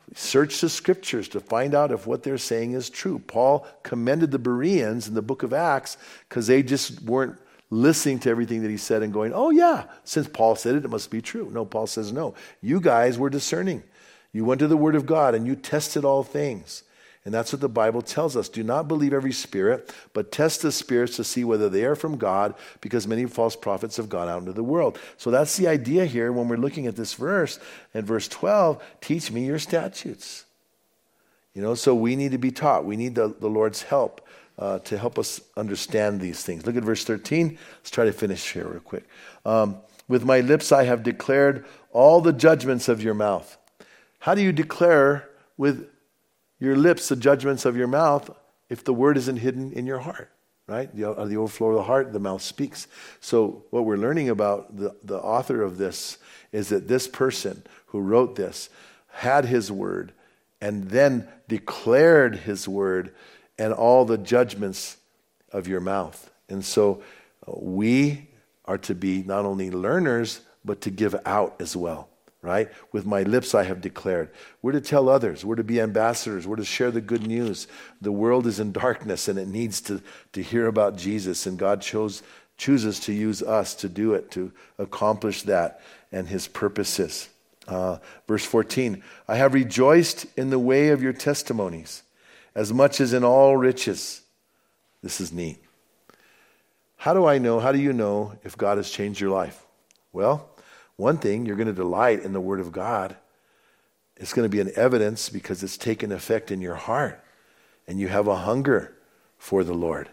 Search the scriptures to find out if what they're saying is true. Paul commended the Bereans in the book of Acts because they just weren't listening to everything that he said and going, oh yeah, since Paul said it, it must be true. No, Paul says no. You guys were discerning. You went to the Word of God and you tested all things. And that's what the Bible tells us. Do not believe every spirit, but test the spirits to see whether they are from God, because many false prophets have gone out into the world. So that's the idea here when we're looking at this verse. And verse twelve, teach me your statutes. You know, so we need to be taught. We need the, the Lord's help uh, to help us understand these things. Look at verse thirteen. Let's try to finish here real quick. Um, With my lips I have declared all the judgments of your mouth. How do you declare with your lips the judgments of your mouth if the word isn't hidden in your heart, right? The, uh, the overflow of the heart, the mouth speaks. So what we're learning about the, the author of this is that this person who wrote this had his word and then declared his word and all the judgments of your mouth. And so uh, we are to be not only learners, but to give out as well. Right? With my lips I have declared. We're to tell others. We're to be ambassadors. We're to share the good news. The world is in darkness and it needs to, to hear about Jesus. And God chose, chooses to use us to do it, to accomplish that and his purposes. Uh, verse fourteen, I have rejoiced in the way of your testimonies as much as in all riches. This is neat. How do I know, how do you know if God has changed your life? Well, one thing, you're going to delight in the Word of God. It's going to be an evidence because it's taken effect in your heart. And you have a hunger for the Lord.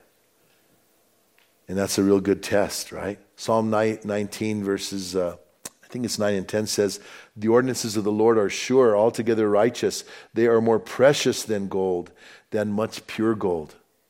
And that's a real good test, right? Psalm nineteen verses, uh, I think it's nine and ten says, the ordinances of the Lord are sure, altogether righteous. They are more precious than gold, than much pure gold.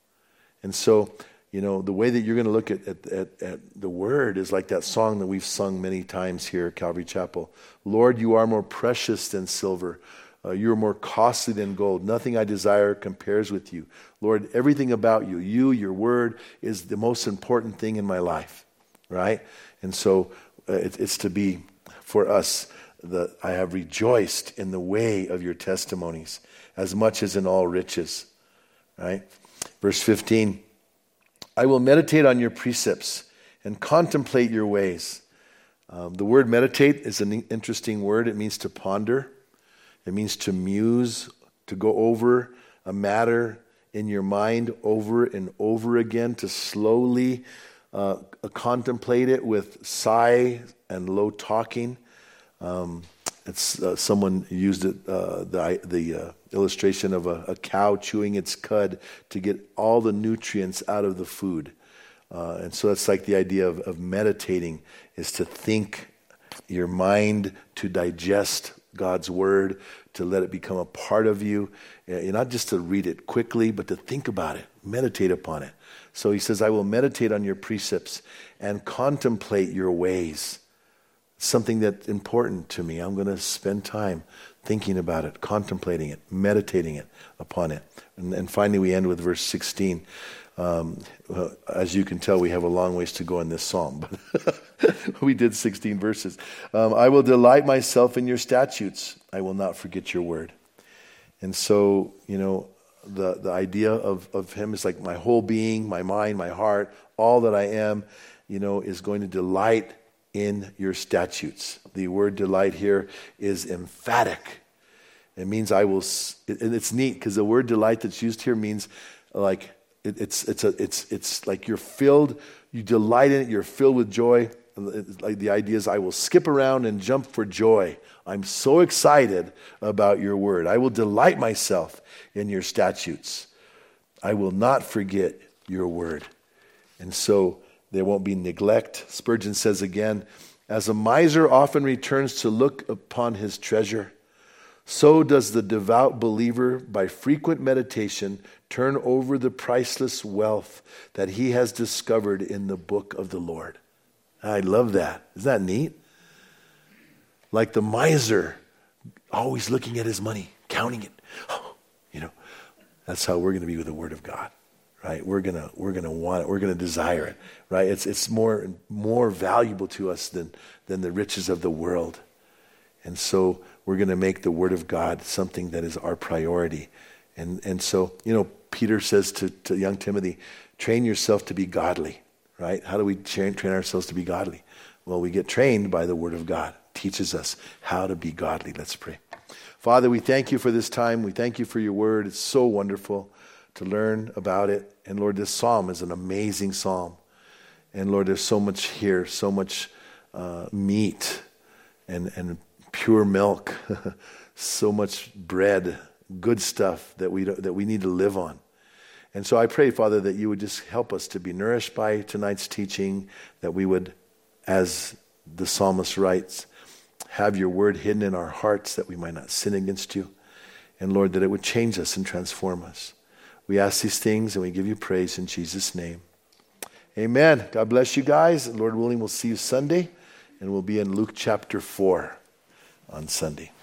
And so, you know, the way that you're going to look at, at, at, at the Word is like that song that we've sung many times here at Calvary Chapel. Lord, you are more precious than silver. Uh, you are more costly than gold. Nothing I desire compares with you. Lord, everything about you, you, your Word, is the most important thing in my life, right? And so uh, it, it's to be, for us, the, I have rejoiced in the way of your testimonies as much as in all riches, right? Verse fifteen, I will meditate on your precepts and contemplate your ways. Um, the word meditate is an interesting word. It means to ponder. It means to muse, to go over a matter in your mind over and over again, to slowly uh, contemplate it with sigh and low talking. Um, it's uh, someone used it, uh, the the uh, illustration of a, a cow chewing its cud to get all the nutrients out of the food. Uh, and so it's like the idea of, of meditating is to think your mind, to digest God's word, to let it become a part of you. Uh, not just to read it quickly, but to think about it, meditate upon it. So he says, I will meditate on your precepts and contemplate your ways. Something that's important to me. I'm going to spend time thinking about it, contemplating it, meditating it upon it. And, and finally we end with verse sixteen. Um, uh, as you can tell, we have a long ways to go in this psalm, but we did sixteen verses. Um, I will delight myself in your statutes. I will not forget your word. And so, you know, the, the idea of, of him is like my whole being, my mind, my heart, all that I am, you know, is going to delight in your statutes. The word delight here is emphatic. It means I will, and it's neat because the word delight that's used here means like it, it's it's a it's it's like you're filled, you delight in it, you're filled with joy. Like the idea is I will skip around and jump for joy. I'm so excited about your word. I will delight myself in your statutes. I will not forget your word. And so there won't be neglect. Spurgeon says again, as a miser often returns to look upon his treasure, so does the devout believer by frequent meditation turn over the priceless wealth that he has discovered in the book of the Lord. I love that. Isn't that neat? Like the miser, always looking at his money, counting it. You know, that's how we're going to be with the Word of God. Right, we're gonna we're gonna want it. We're gonna desire it. Right, it's it's more more valuable to us than than the riches of the world. And so we're going to make the Word of God something that is our priority. And and so, you know, Peter says to, to young Timothy, train yourself to be godly, right? How do we train, train ourselves to be godly? Well, we get trained by the Word of God. It teaches us how to be godly. Let's pray. Father, we thank you for this time. We thank you for your Word. It's so wonderful to learn about it. And Lord, this psalm is an amazing psalm. And Lord, there's so much here, so much uh, meat and, and pure milk, so much bread, good stuff that we that we need to live on. And so I pray, Father, that you would just help us to be nourished by tonight's teaching, that we would, as the psalmist writes, have your word hidden in our hearts that we might not sin against you. And Lord, that it would change us and transform us. We ask these things and we give you praise in Jesus' name. Amen. God bless you guys. Lord willing, we'll see you Sunday, and we'll be in Luke chapter four on Sunday.